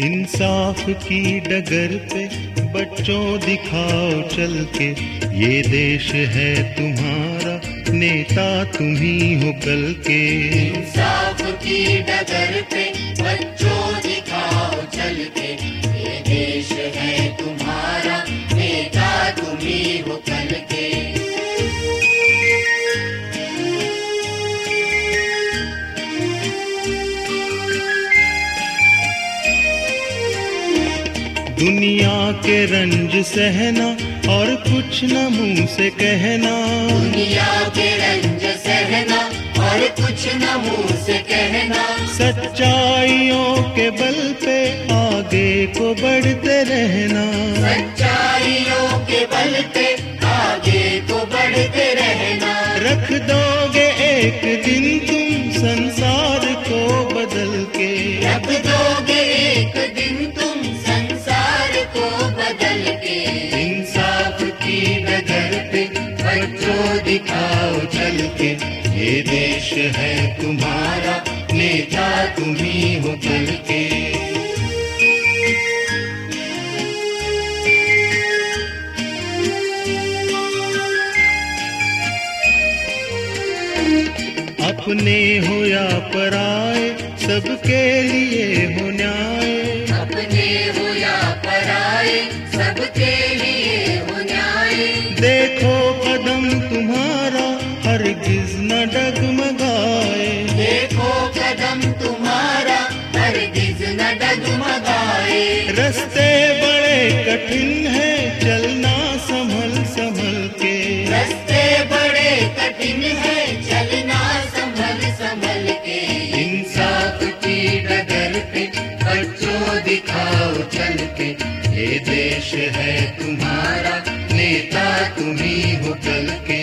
इंसाफ की डगर पे बच्चों दिखाओ चल के, ये देश है तुम्हारा, नेता तुम ही हो कल के। इंसाफ की डगर पे बच्चों दिखाओ चल के, ये देश है तुम्हारा, नेता तुम ही हो कल के। दुनिया के रंज सहना और कुछ न मुंह से कहना, दुनिया के रंज सहना और कुछ न मुंह से कहना, सच्चाइयों के बल पे आगे को बढ़ते रहना, सच्चाइयों के बल पे आगे को बढ़ते रहना। रख दोगे एक दिन तुम संसार को बदल के, रख दोगे एक दिन तुम संसार को बदल के। इंसाफ की डगर पे बच्चों दिखाओ चल के, ये देश है तुम्हारा, नेता तुम ही हो कल के। अपने हो या पराए सबके लिए हो न्याय, अपने हो या पराए सबके लिए हो न्याय। देखो कदम तुम्हारा हरगिज न डगमगाए, देखो कदम तुम्हारा हरगिज न डगमगाए। रास्ते बड़े कठिन है चलना संभल संभल के, रास्ते बड़े कठिन है चलना संभल संभल के। इंसाफ की डगर पे बच्चों दिखाओ चल के, ये देश है तुम्हारा, नेता तुम ही हो कल के।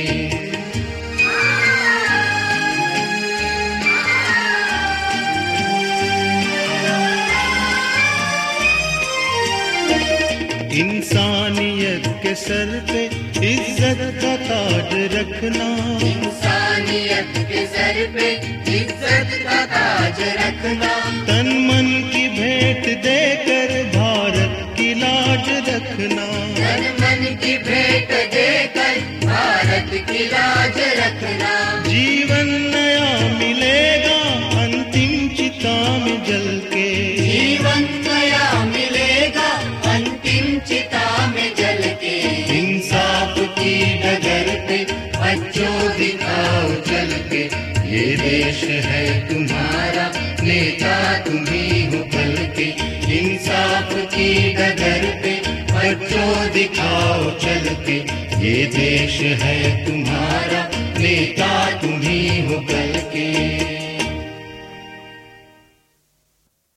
इंसानियत के सर पे इज्जत का ताज रखना, इंसानियत के सर पे इज्जत का ताज रखना। तन मन की भेंट देकर भारत की लाज रखना, तन मन की भेंट देकर भारत की लाज रखना। जीवन नया मिलेगा अंतिम चिता में जल के, जीवन नया मिलेगा अंतिम चिता में जल के। इंसाफ की डगर पे बच्चों दिखाओ चल के, ये देश है तुम्हारा, नेता तुम ही हो कल के। इंसाफ की डगर पे बच्चों दिखाओ चल के, ये देश है तुम्हारा।